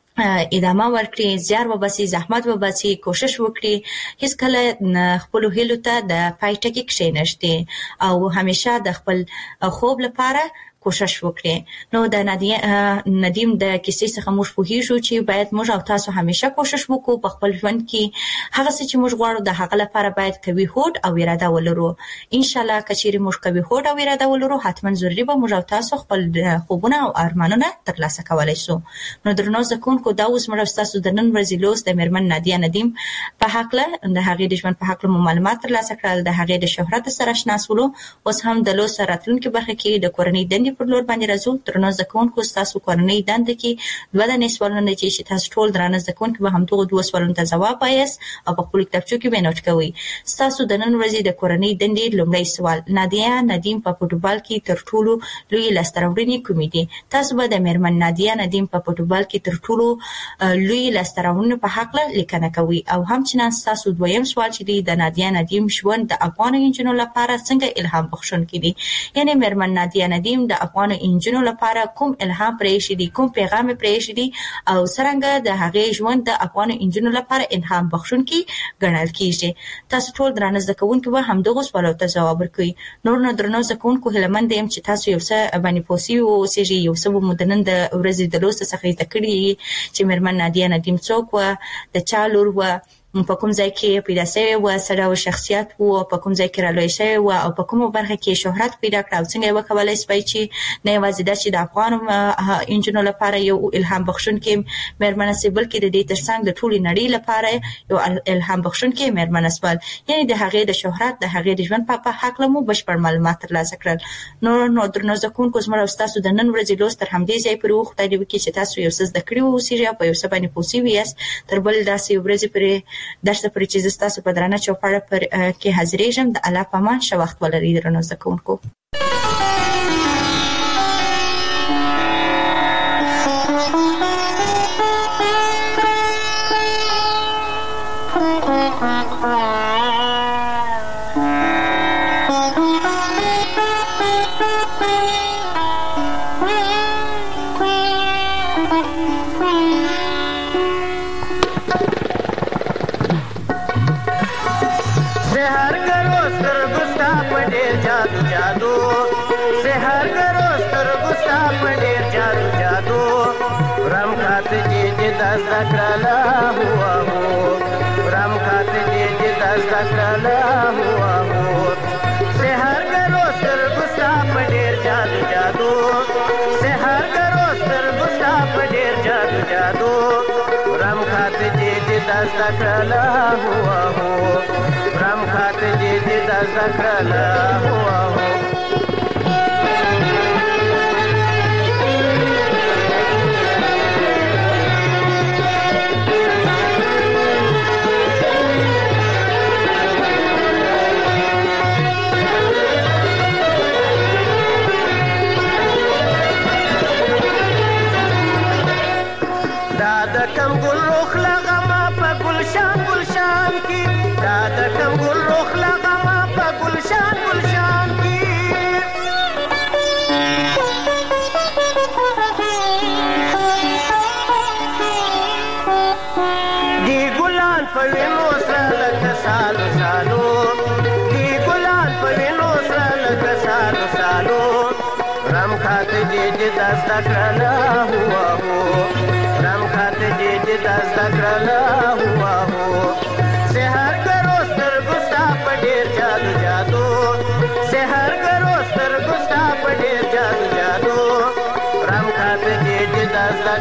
ادامه ورکړي، زیار وباسي، زحمت وباسي، کوشش وکړي، هیڅ کله خپل هیلو ته د پای ټکی کښېنښتي او همیشه د خپل خوب لپاره کوشش وکړي. نو د نادیه ندیم د کیسې څخه موږ پوهیږو چې باید موږ او تاسو همیشه کوشش وکړو په خپل ژوند کې هغه څه چې موږ غواړو د هغه لپاره باید قوي هوډ او اراده ولرو. ان شاء الله کچېرې موږ قوي هوډ او اراده ولرو حتما ضروري به موږ او تاسو خپل خوبونه او ارمانونه ترلاسه کولای شو. نو درنو زده کوونکو دا اوس موږ تاسو د نن ورځې لوست د میرمن نادیه ندیم په حق له د هغې د ژوند په حق له معلومات ترلاسه کړل، د هغې د شهرت سره آشنا شولو. اوس هم د لوست راتلونکي برخه کې د کورنۍ دندې پر لور باندې راځو. درنو زده کوونکو ستاسو کورنۍ دنده کې دوه دانې سوالونه چې تاسو ټول درنه زده کوونکو به همدغه دوه سوالونو ته ځواب وایاست او په خپل کتابچو کې به نوٹ کوئ. ستاسو د نن ورځې د کورنۍ دندې لومړی سوال: نادیه ندیم په فوټبال کې تر ټولو لوی لاسته راوړنې کومې دي؟ تاسو به د میرمن نادیه ندیم په فوټبال کې تر ټولو لوی لاسته راوړنو په حق له لیکنه کوي. او همچنان ستاسو دویم سوال چې دی د نادیه ندیم ژوند د افغان انجونو لپاره څنګه الهام بخښونکی دی؟ یعنی میرمن نادیه ندیم د افغان انجونو لپاره کوم الهام پرېښی دی، کوم پیغام پرېښی دی او څرنګه د هغې ژوند د افغان انجونو لپاره الهام بخښونکی ګڼل کیږي؟ تاسو ټول درنه زده کوونکي به همدغو سوالو ته ځواب ورکوئ. نور نو درنو زده کوونکو هیله یم چې تاسو یو څه باندې پوه سوي واوسېږئ، یو څه به مو د نن د ورځې د لوست څخه زده کړي چې میرمن نادیه ندیم څوک وه، د چا لور وه، په کوم ځای کې پیدا شوې وه، څه ډول شخصیت و، په کوم ځای کې رالویه شوې وه او په کومه برخه کې شهرت پیدا کړه او څنګه یې وکولی شوی چې نه یوازې دا چې د افغان انجونو لپاره یو الهام بخښونکی میرمنه شي بلکې د دې ترڅنګ د ټولې نړۍ لپاره یو الهام بخښونکی میرمنه شول. یعنې د هغې د شهرت د هغې د ژوند په هکله مو بشپړ معلومات ترلاسه کړل. نو درنو زده کوونکو زموږ او ستاسو د نن ورځې لوست تر همدې ځای پورې و. خدای دې وکړي چې تاسو یو څه زده کړي واوسېږئ او په یو څه باندې پوه سوي یاست. تر بل داسې ورځې پورې درس پورې چې زه ستاسو په درانه چوپړه کې حاضرېږم. د الله په امان ښه وخت ولرئ درنو زده کوونکو.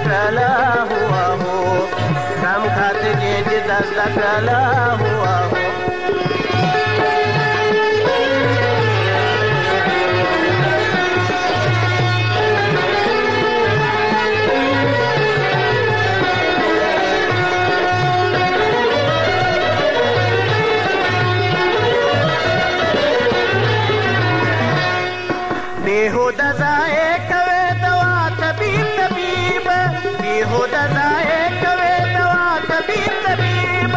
दकला हुआ हो राम खाते जे दकला हुआ हो बेहुदा जाए कवे दवा तबीब तबीब बेहुदा जाए कवे दवा तबीब तबीब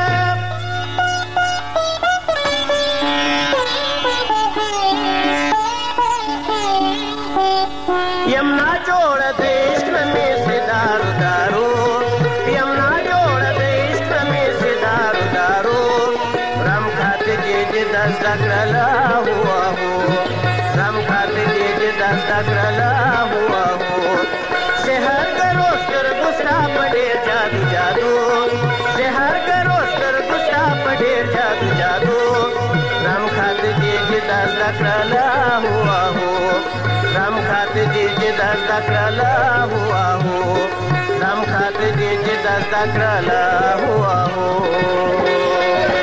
यमुना जोड़ देश में से दारू दारू यमुना जोड़ देश में से दारू दारू राम खाते जे दस दकला हुआ हो राम खाते जे दस दकला हुआ हो शहर करो कर गुस्सा पड़े जादू जादू शहर करो कर गुस्सा पड़े जादू जादू राम खाते जे दस दकला हुआ हो राम खाते जे दस दकला हुआ हो राम खाते जे दस दकला हुआ हो